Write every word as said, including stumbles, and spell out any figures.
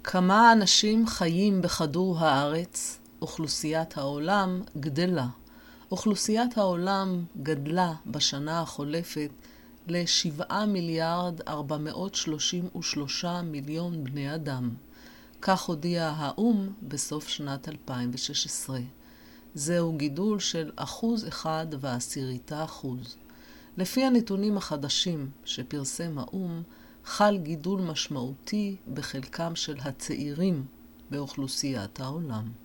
כמה אנשים חיים בכדור הארץ? אוכלוסיית העולם גדלה. אוכלוסיית העולם גדלה בשנה החולפת ל-שבעה מיליארד ארבע מאות שלושים ושלושה מיליון בני אדם. כך הודיע האו"ם בסוף שנת אלפיים ושש עשרה. זהו גידול של אחוז אחד ועשיריתה אחוז. לפי הנתונים החדשים שפרסם האו"ם, חל גידול משמעותי בחלקם של הצעירים באוכלוסיית העולם.